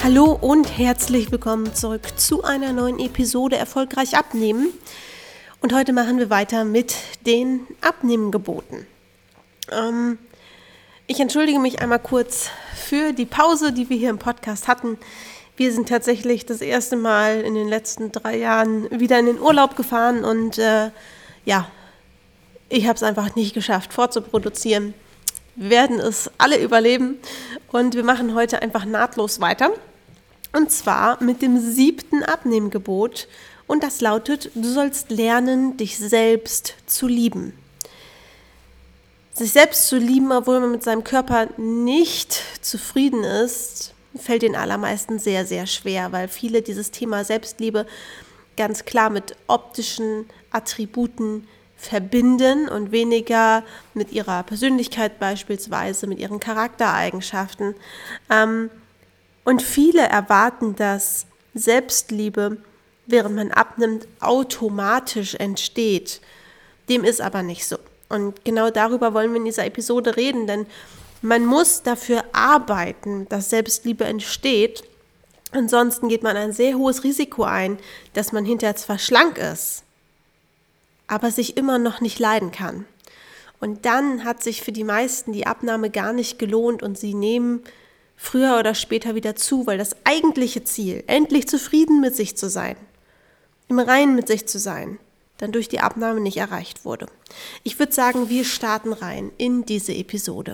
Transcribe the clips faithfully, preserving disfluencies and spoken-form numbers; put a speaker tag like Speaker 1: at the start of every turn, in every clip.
Speaker 1: Hallo und herzlich willkommen zurück zu einer neuen Episode Erfolgreich abnehmen. Und heute machen wir weiter mit den Abnehmgeboten. Ähm, ich entschuldige mich einmal kurz für die Pause, die wir hier im Podcast hatten. Wir sind tatsächlich das erste Mal in den letzten drei Jahren wieder in den Urlaub gefahren und äh, ja, ich habe es einfach nicht geschafft, vorzuproduzieren. Wir werden es alle überleben und wir machen heute einfach nahtlos weiter. Und zwar mit dem siebten Abnehmgebot und das lautet, du sollst lernen, dich selbst zu lieben. Sich selbst zu lieben, obwohl man mit seinem Körper nicht zufrieden ist, fällt den allermeisten sehr, sehr schwer, weil viele dieses Thema Selbstliebe ganz klar mit optischen Attributen verbinden und weniger mit ihrer Persönlichkeit beispielsweise, mit ihren Charaktereigenschaften. Ähm, und viele erwarten, dass Selbstliebe, während man abnimmt, automatisch entsteht. Dem ist aber nicht so. Und genau darüber wollen wir in dieser Episode reden, denn man muss dafür arbeiten, dass Selbstliebe entsteht. Ansonsten geht man ein sehr hohes Risiko ein, dass man hinterher zwar schlank ist, aber sich immer noch nicht leiden kann. Und dann hat sich für die meisten die Abnahme gar nicht gelohnt und sie nehmen früher oder später wieder zu, weil das eigentliche Ziel, endlich zufrieden mit sich zu sein, im Reinen mit sich zu sein, dann durch die Abnahme nicht erreicht wurde. Ich würde sagen, wir starten rein in diese Episode.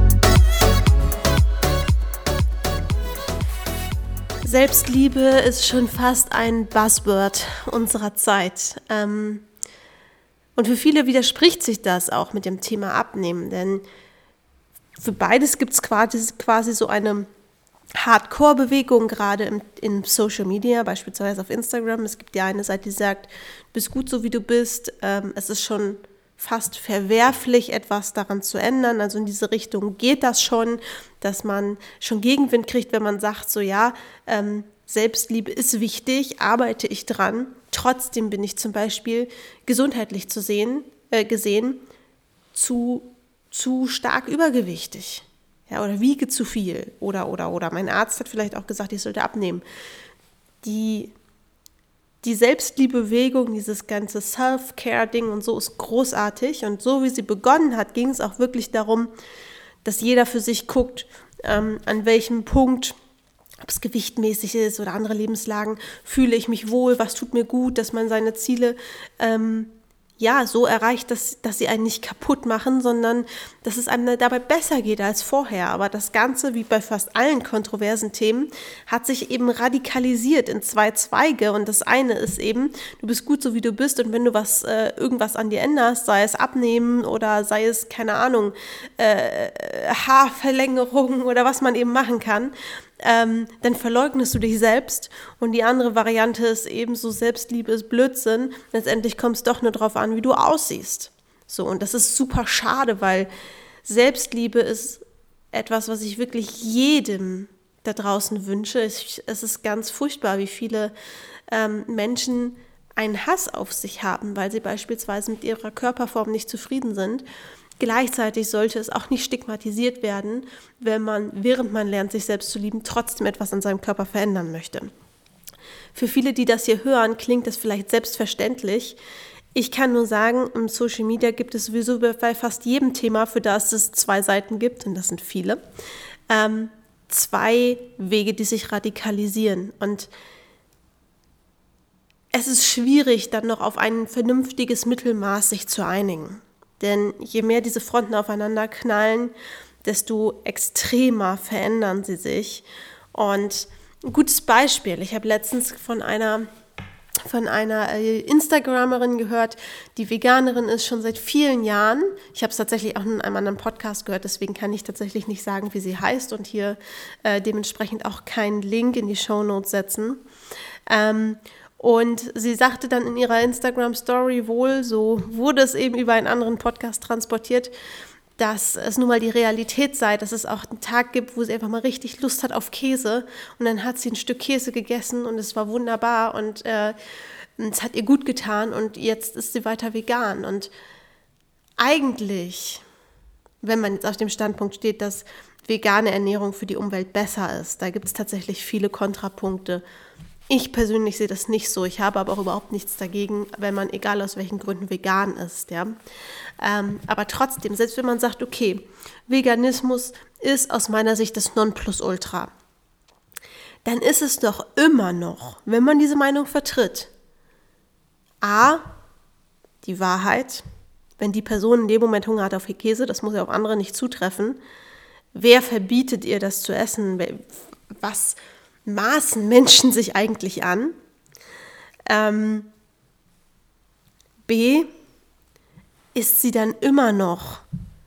Speaker 1: Selbstliebe ist schon fast ein Buzzword unserer Zeit. Ähm, und für viele widerspricht sich das auch mit dem Thema Abnehmen, denn für beides gibt es quasi, quasi so eine Hardcore-Bewegung, gerade im, in Social Media, beispielsweise auf Instagram. Es gibt die eine Seite, die sagt, du bist gut so, wie du bist. Ähm, es ist schon fast verwerflich, etwas daran zu ändern. Also in diese Richtung geht das schon, dass man schon Gegenwind kriegt, wenn man sagt, so ja, ähm, Selbstliebe ist wichtig, arbeite ich dran. Trotzdem bin ich zum Beispiel gesundheitlich zu sehen, äh, gesehen zu zu stark übergewichtig, ja, oder wiege zu viel oder, oder, oder. Mein Arzt hat vielleicht auch gesagt, ich sollte abnehmen. Die, die Selbstliebebewegung, dieses ganze Self-Care-Ding und so ist großartig und so wie sie begonnen hat, ging es auch wirklich darum, dass jeder für sich guckt, ähm, an welchem Punkt, ob es gewichtmäßig ist oder andere Lebenslagen, fühle ich mich wohl, was tut mir gut, dass man seine Ziele ähm, ja, so erreicht, dass, dass sie einen nicht kaputt machen, sondern dass es einem dabei besser geht als vorher. Aber das Ganze, wie bei fast allen kontroversen Themen, hat sich eben radikalisiert in zwei Zweige. Und das eine ist eben, du bist gut so, wie du bist. Und wenn du was, äh, irgendwas an dir änderst, sei es Abnehmen oder sei es, keine Ahnung, äh, Haarverlängerung oder was man eben machen kann, Ähm, dann verleugnest du dich selbst und die andere Variante ist ebenso, Selbstliebe ist Blödsinn. Letztendlich kommt es doch nur darauf an, wie du aussiehst. So, und das ist super schade, weil Selbstliebe ist etwas, was ich wirklich jedem da draußen wünsche. Ich, es ist ganz furchtbar, wie viele ähm, Menschen einen Hass auf sich haben, weil sie beispielsweise mit ihrer Körperform nicht zufrieden sind. Gleichzeitig sollte es auch nicht stigmatisiert werden, wenn man, während man lernt, sich selbst zu lieben, trotzdem etwas an seinem Körper verändern möchte. Für viele, die das hier hören, klingt das vielleicht selbstverständlich. Ich kann nur sagen, im Social Media gibt es sowieso bei fast jedem Thema, für das es zwei Seiten gibt, und das sind viele, ähm, zwei Wege, die sich radikalisieren. Und es ist schwierig, dann noch auf ein vernünftiges Mittelmaß sich zu einigen. Denn je mehr diese Fronten aufeinander knallen, desto extremer verändern sie sich. Und ein gutes Beispiel, ich habe letztens von einer, von einer Instagramerin gehört, die Veganerin ist schon seit vielen Jahren. Ich habe es tatsächlich auch in einem anderen Podcast gehört, deswegen kann ich tatsächlich nicht sagen, wie sie heißt und hier äh, dementsprechend auch keinen Link in die Shownotes setzen. Ähm, Und sie sagte dann in ihrer Instagram-Story wohl, so wurde es eben über einen anderen Podcast transportiert, dass es nun mal die Realität sei, dass es auch einen Tag gibt, wo sie einfach mal richtig Lust hat auf Käse. Und dann hat sie ein Stück Käse gegessen und es war wunderbar und äh, es hat ihr gut getan und jetzt ist sie weiter vegan. Und eigentlich wenn man jetzt auf dem Standpunkt steht, dass vegane Ernährung für die Umwelt besser ist. Da gibt es tatsächlich viele Kontrapunkte. Ich persönlich sehe das nicht so. Ich habe aber auch überhaupt nichts dagegen, wenn man, egal aus welchen Gründen, vegan ist. Ja? Ähm, aber trotzdem, selbst wenn man sagt, okay, Veganismus ist aus meiner Sicht das Nonplusultra, dann ist es doch immer noch, wenn man diese Meinung vertritt, a, die Wahrheit, wenn die Person in dem Moment Hunger hat auf Käse, das muss ja auf andere nicht zutreffen, wer verbietet ihr das zu essen? Was maßen Menschen sich eigentlich an? Ähm, B, ist sie dann immer noch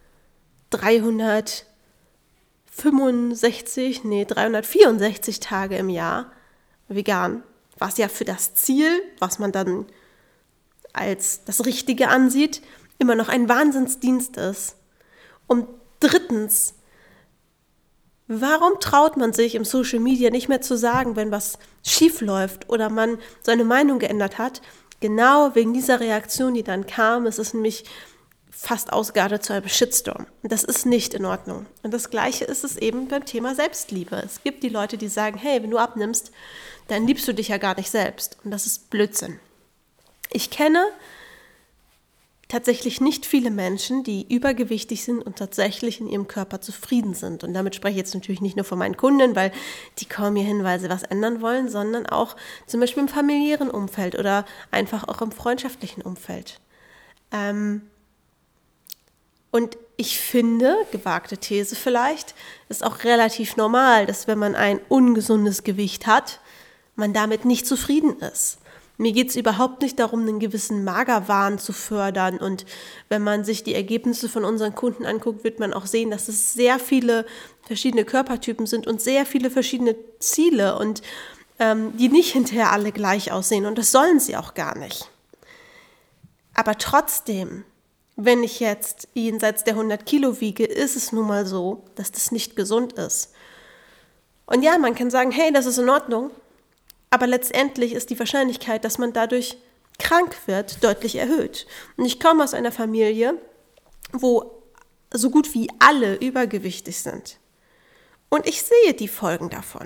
Speaker 1: dreihundertfünfundsechzig, nee, dreihundertvierundsechzig Tage im Jahr vegan, was ja für das Ziel, was man dann als das Richtige ansieht, immer noch ein Wahnsinnsdienst ist. Und drittens, warum traut man sich im Social Media nicht mehr zu sagen, wenn was schief läuft oder man seine Meinung geändert hat? Genau wegen dieser Reaktion, die dann kam, es ist nämlich fast ausgeartet zu einem Shitstorm. Und das ist nicht in Ordnung. Und das Gleiche ist es eben beim Thema Selbstliebe. Es gibt die Leute, die sagen, hey, wenn du abnimmst, dann liebst du dich ja gar nicht selbst. Und das ist Blödsinn. Ich kenne tatsächlich nicht viele Menschen, die übergewichtig sind und tatsächlich in ihrem Körper zufrieden sind. Und damit spreche ich jetzt natürlich nicht nur von meinen Kunden, weil die kaum mir Hinweise was ändern wollen, sondern auch zum Beispiel im familiären Umfeld oder einfach auch im freundschaftlichen Umfeld. Ähm und ich finde, gewagte These vielleicht, ist auch relativ normal, dass wenn man ein ungesundes Gewicht hat, man damit nicht zufrieden ist. Mir geht es überhaupt nicht darum, einen gewissen Magerwahn zu fördern. Und wenn man sich die Ergebnisse von unseren Kunden anguckt, wird man auch sehen, dass es sehr viele verschiedene Körpertypen sind und sehr viele verschiedene Ziele und ähm, die nicht hinterher alle gleich aussehen. Und das sollen sie auch gar nicht. Aber trotzdem, wenn ich jetzt jenseits der hundert Kilo wiege, ist es nun mal so, dass das nicht gesund ist. Und ja, man kann sagen, hey, das ist in Ordnung. Aber letztendlich ist die Wahrscheinlichkeit, dass man dadurch krank wird, deutlich erhöht. Und ich komme aus einer Familie, wo so gut wie alle übergewichtig sind. Und ich sehe die Folgen davon.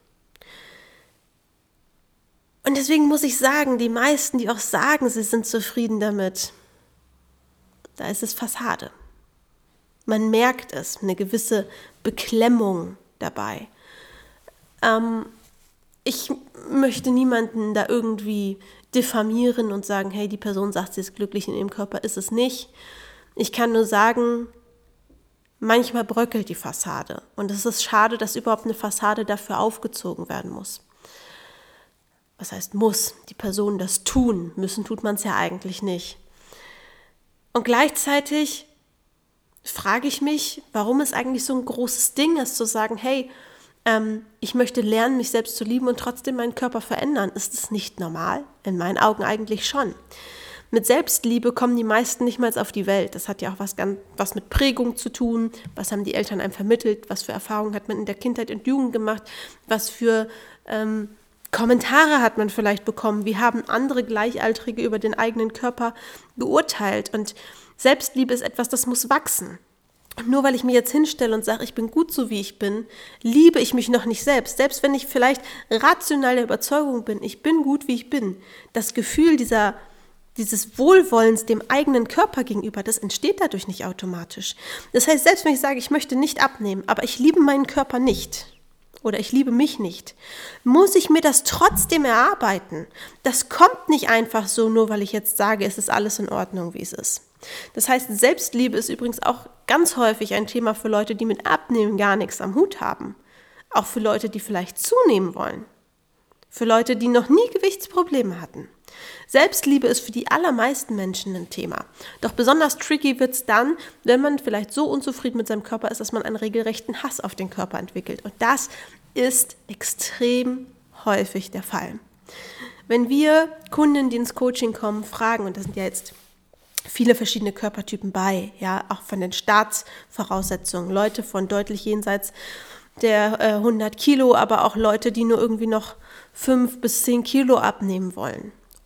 Speaker 1: Und deswegen muss ich sagen, die meisten, die auch sagen, sie sind zufrieden damit, da ist es Fassade. Man merkt es, eine gewisse Beklemmung dabei. Ähm, Ich möchte niemanden da irgendwie diffamieren und sagen, hey, die Person sagt, sie ist glücklich in ihrem Körper, ist es nicht. Ich kann nur sagen, manchmal bröckelt die Fassade. Und es ist schade, dass überhaupt eine Fassade dafür aufgezogen werden muss. Was heißt muss? Die Personen das tun müssen, tut man es ja eigentlich nicht. Und gleichzeitig frage ich mich, warum es eigentlich so ein großes Ding ist, zu sagen, hey, Ähm, ich möchte lernen, mich selbst zu lieben und trotzdem meinen Körper verändern. Ist das nicht normal? In meinen Augen eigentlich schon. Mit Selbstliebe kommen die meisten nicht mal auf die Welt. Das hat ja auch was, ganz, was mit Prägung zu tun. Was haben die Eltern einem vermittelt? Was für Erfahrungen hat man in der Kindheit und Jugend gemacht? Was für ähm, Kommentare hat man vielleicht bekommen? Wie haben andere Gleichaltrige über den eigenen Körper geurteilt? Und Selbstliebe ist etwas, das muss wachsen. Und nur weil ich mir jetzt hinstelle und sage, ich bin gut so wie ich bin, liebe ich mich noch nicht selbst. Selbst wenn ich vielleicht rational der Überzeugung bin, ich bin gut wie ich bin, das Gefühl dieser, dieses Wohlwollens dem eigenen Körper gegenüber, das entsteht dadurch nicht automatisch. Das heißt, selbst wenn ich sage, ich möchte nicht abnehmen, aber ich liebe meinen Körper nicht oder ich liebe mich nicht, muss ich mir das trotzdem erarbeiten. Das kommt nicht einfach so, nur weil ich jetzt sage, es ist alles in Ordnung, wie es ist. Das heißt, Selbstliebe ist übrigens auch ganz häufig ein Thema für Leute, die mit Abnehmen gar nichts am Hut haben. Auch für Leute, die vielleicht zunehmen wollen. Für Leute, die noch nie Gewichtsprobleme hatten. Selbstliebe ist für die allermeisten Menschen ein Thema. Doch besonders tricky wird es dann, wenn man vielleicht so unzufrieden mit seinem Körper ist, dass man einen regelrechten Hass auf den Körper entwickelt. Und das ist extrem häufig der Fall. Wenn wir Kunden, die ins Coaching kommen, fragen, und das sind ja jetzt viele verschiedene Körpertypen bei, ja, auch von den Startvoraussetzungen. Leute von deutlich jenseits der äh, hundert Kilo, aber auch Leute, die nur irgendwie noch fünf bis zehn Kilo abnehmen wollen.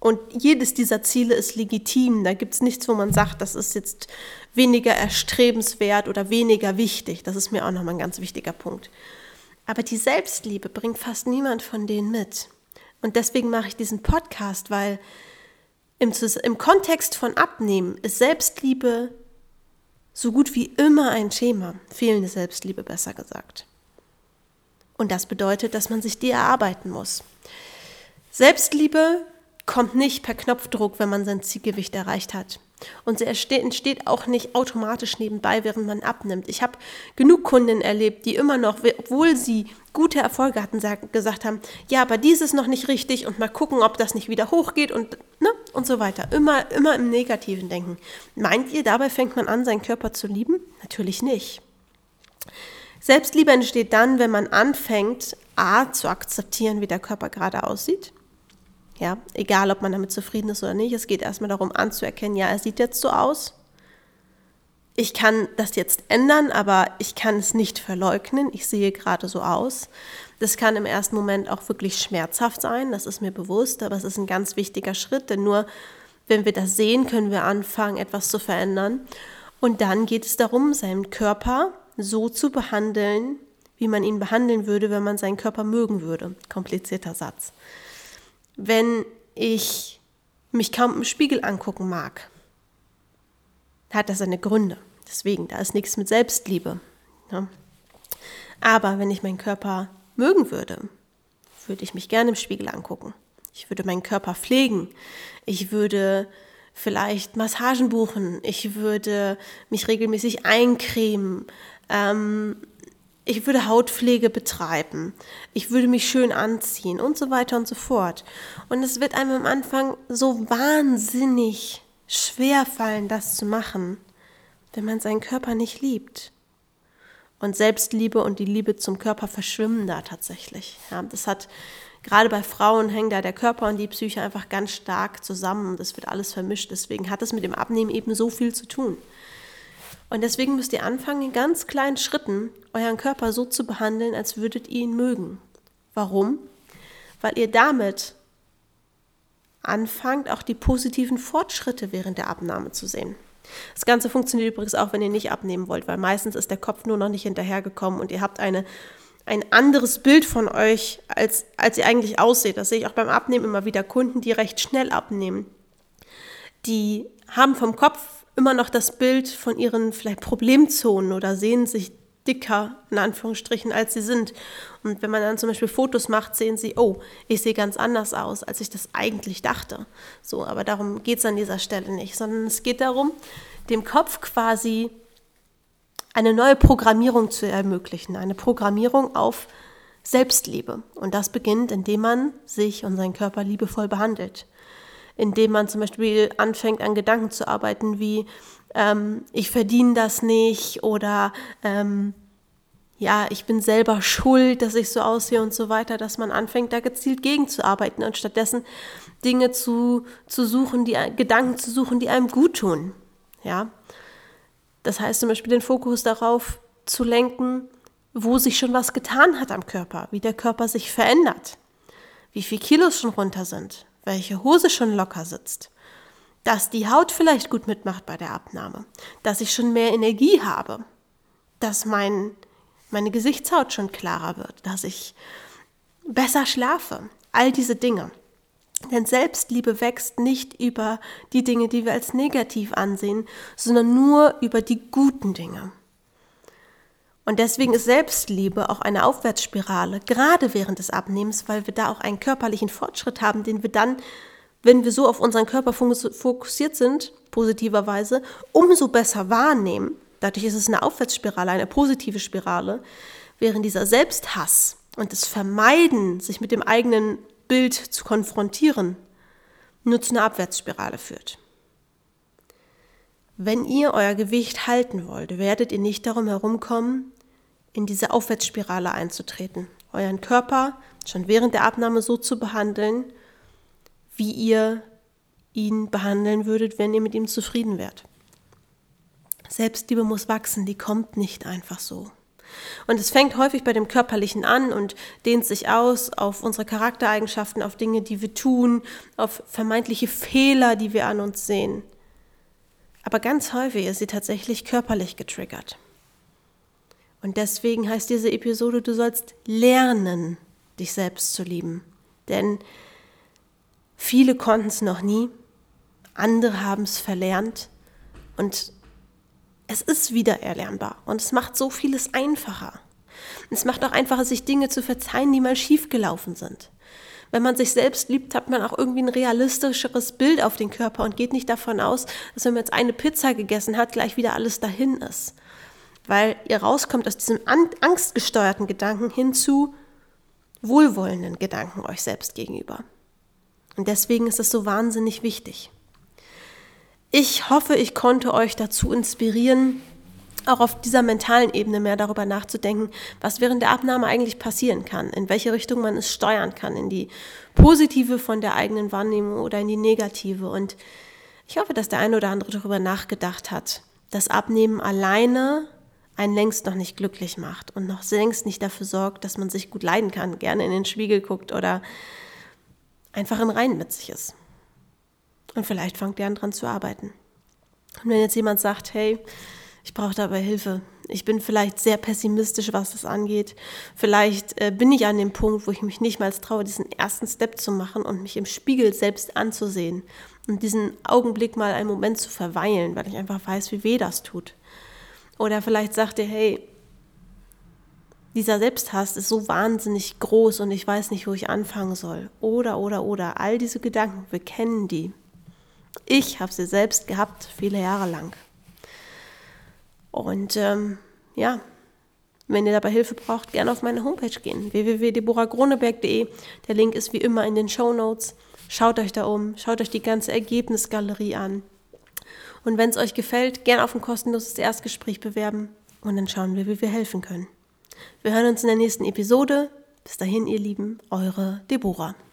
Speaker 1: Und jedes dieser Ziele ist legitim. Da gibt es nichts, wo man sagt, das ist jetzt weniger erstrebenswert oder weniger wichtig. Das ist mir auch nochmal ein ganz wichtiger Punkt. Aber die Selbstliebe bringt fast niemand von denen mit. Und deswegen mache ich diesen Podcast, weil im, im Kontext von Abnehmen ist Selbstliebe so gut wie immer ein Thema. Fehlende Selbstliebe, besser gesagt. Und das bedeutet, dass man sich die erarbeiten muss. Selbstliebe kommt nicht per Knopfdruck, wenn man sein Zielgewicht erreicht hat. Und sie entsteht auch nicht automatisch nebenbei, während man abnimmt. Ich habe genug Kundinnen erlebt, die immer noch, obwohl sie gute Erfolge hatten, gesagt haben, ja, aber dies ist noch nicht richtig und mal gucken, ob das nicht wieder hochgeht und, ne, und so weiter. Immer, immer im Negativen denken. Meint ihr, dabei fängt man an, seinen Körper zu lieben? Natürlich nicht. Selbstliebe entsteht dann, wenn man anfängt, A, zu akzeptieren, wie der Körper gerade aussieht. Ja, egal, ob man damit zufrieden ist oder nicht. Es geht erstmal darum anzuerkennen, ja, er sieht jetzt so aus. Ich kann das jetzt ändern, aber ich kann es nicht verleugnen. Ich sehe gerade so aus. Das kann im ersten Moment auch wirklich schmerzhaft sein, das ist mir bewusst, aber es ist ein ganz wichtiger Schritt, denn nur wenn wir das sehen, können wir anfangen, etwas zu verändern. Und dann geht es darum, seinen Körper so zu behandeln, wie man ihn behandeln würde, wenn man seinen Körper mögen würde. Komplizierter Satz. Wenn ich mich kaum im Spiegel angucken mag, hat das seine Gründe. Deswegen, da ist nichts mit Selbstliebe. Ja. Aber wenn ich meinen Körper mögen würde, würde ich mich gerne im Spiegel angucken. Ich würde meinen Körper pflegen. Ich würde vielleicht Massagen buchen. Ich würde mich regelmäßig eincremen. Ähm, Ich würde Hautpflege betreiben, ich würde mich schön anziehen und so weiter und so fort. Und es wird einem am Anfang so wahnsinnig schwer fallen, das zu machen, wenn man seinen Körper nicht liebt. Und Selbstliebe und die Liebe zum Körper verschwimmen da tatsächlich. Ja, das hat, gerade bei Frauen hängen da der Körper und die Psyche einfach ganz stark zusammen. Das wird alles vermischt, deswegen hat es mit dem Abnehmen eben so viel zu tun. Und deswegen müsst ihr anfangen, in ganz kleinen Schritten euren Körper so zu behandeln, als würdet ihr ihn mögen. Warum? Weil ihr damit anfangt, auch die positiven Fortschritte während der Abnahme zu sehen. Das Ganze funktioniert übrigens auch, wenn ihr nicht abnehmen wollt, weil meistens ist der Kopf nur noch nicht hinterhergekommen und ihr habt eine, ein anderes Bild von euch, als, als ihr eigentlich ausseht. Das sehe ich auch beim Abnehmen immer wieder. Kunden, die recht schnell abnehmen, die haben vom Kopf immer noch das Bild von ihren vielleicht Problemzonen oder sehen sich dicker, in Anführungsstrichen, als sie sind. Und wenn man dann zum Beispiel Fotos macht, sehen sie, oh, ich sehe ganz anders aus, als ich das eigentlich dachte. So, aber darum geht es an dieser Stelle nicht, sondern es geht darum, dem Kopf quasi eine neue Programmierung zu ermöglichen, eine Programmierung auf Selbstliebe. Und das beginnt, indem man sich und seinen Körper liebevoll behandelt. Indem man zum Beispiel anfängt, an Gedanken zu arbeiten, wie ähm, ich verdiene das nicht oder ähm, ja, ich bin selber schuld, dass ich so aussehe und so weiter, dass man anfängt, da gezielt gegenzuarbeiten und stattdessen Dinge zu, zu suchen, die Gedanken zu suchen, die einem gut tun. Ja? Das heißt zum Beispiel den Fokus darauf zu lenken, wo sich schon was getan hat am Körper, wie der Körper sich verändert, wie viele Kilos schon runter sind, welche Hose schon locker sitzt, dass die Haut vielleicht gut mitmacht bei der Abnahme, dass ich schon mehr Energie habe, dass mein, meine Gesichtshaut schon klarer wird, dass ich besser schlafe, all diese Dinge. Denn Selbstliebe wächst nicht über die Dinge, die wir als negativ ansehen, sondern nur über die guten Dinge. Und deswegen ist Selbstliebe auch eine Aufwärtsspirale, gerade während des Abnehmens, weil wir da auch einen körperlichen Fortschritt haben, den wir dann, wenn wir so auf unseren Körper fokussiert sind, positiverweise, umso besser wahrnehmen. Dadurch ist es eine Aufwärtsspirale, eine positive Spirale, während dieser Selbsthass und das Vermeiden, sich mit dem eigenen Bild zu konfrontieren, nur zu einer Abwärtsspirale führt. Wenn ihr euer Gewicht halten wollt, werdet ihr nicht darum herumkommen, in diese Aufwärtsspirale einzutreten, euren Körper schon während der Abnahme so zu behandeln, wie ihr ihn behandeln würdet, wenn ihr mit ihm zufrieden wärt. Selbstliebe muss wachsen, die kommt nicht einfach so. Und es fängt häufig bei dem Körperlichen an und dehnt sich aus auf unsere Charaktereigenschaften, auf Dinge, die wir tun, auf vermeintliche Fehler, die wir an uns sehen. Aber ganz häufig ist sie tatsächlich körperlich getriggert. Und deswegen heißt diese Episode, du sollst lernen, dich selbst zu lieben. Denn viele konnten es noch nie, andere haben es verlernt und es ist wieder erlernbar und es macht so vieles einfacher. Es macht auch einfacher, sich Dinge zu verzeihen, die mal schiefgelaufen sind. Wenn man sich selbst liebt, hat man auch irgendwie ein realistischeres Bild auf den Körper und geht nicht davon aus, dass wenn man jetzt eine Pizza gegessen hat, gleich wieder alles dahin ist. Weil ihr rauskommt aus diesem angstgesteuerten Gedanken hin zu wohlwollenden Gedanken euch selbst gegenüber. Und deswegen ist es so wahnsinnig wichtig. Ich hoffe, ich konnte euch dazu inspirieren, auch auf dieser mentalen Ebene mehr darüber nachzudenken, was während der Abnahme eigentlich passieren kann, in welche Richtung man es steuern kann, in die positive von der eigenen Wahrnehmung oder in die negative. Und ich hoffe, dass der eine oder andere darüber nachgedacht hat, dass Abnehmen alleine einen längst noch nicht glücklich macht und noch längst nicht dafür sorgt, dass man sich gut leiden kann, gerne in den Spiegel guckt oder einfach im Reinen mit sich ist. Und vielleicht fangt ihr an, dran zu arbeiten. Und wenn jetzt jemand sagt, hey, ich brauche dabei Hilfe, ich bin vielleicht sehr pessimistisch, was das angeht, vielleicht äh, bin ich an dem Punkt, wo ich mich nicht mal traue, diesen ersten Step zu machen und mich im Spiegel selbst anzusehen und diesen Augenblick mal einen Moment zu verweilen, weil ich einfach weiß, wie weh das tut. Oder vielleicht sagt ihr, hey, dieser Selbsthass ist so wahnsinnig groß und ich weiß nicht, wo ich anfangen soll. Oder, oder, oder, all diese Gedanken, wir kennen die. Ich habe sie selbst gehabt, viele Jahre lang. Und ähm, ja, wenn ihr dabei Hilfe braucht, gerne auf meine Homepage gehen, w w w punkt deborah groneberg punkt de. Der Link ist wie immer in den Shownotes. Schaut euch da um, schaut euch die ganze Ergebnisgalerie an. Und wenn es euch gefällt, gerne auf ein kostenloses Erstgespräch bewerben und dann schauen wir, wie wir helfen können. Wir hören uns in der nächsten Episode. Bis dahin, ihr Lieben, eure Deborah.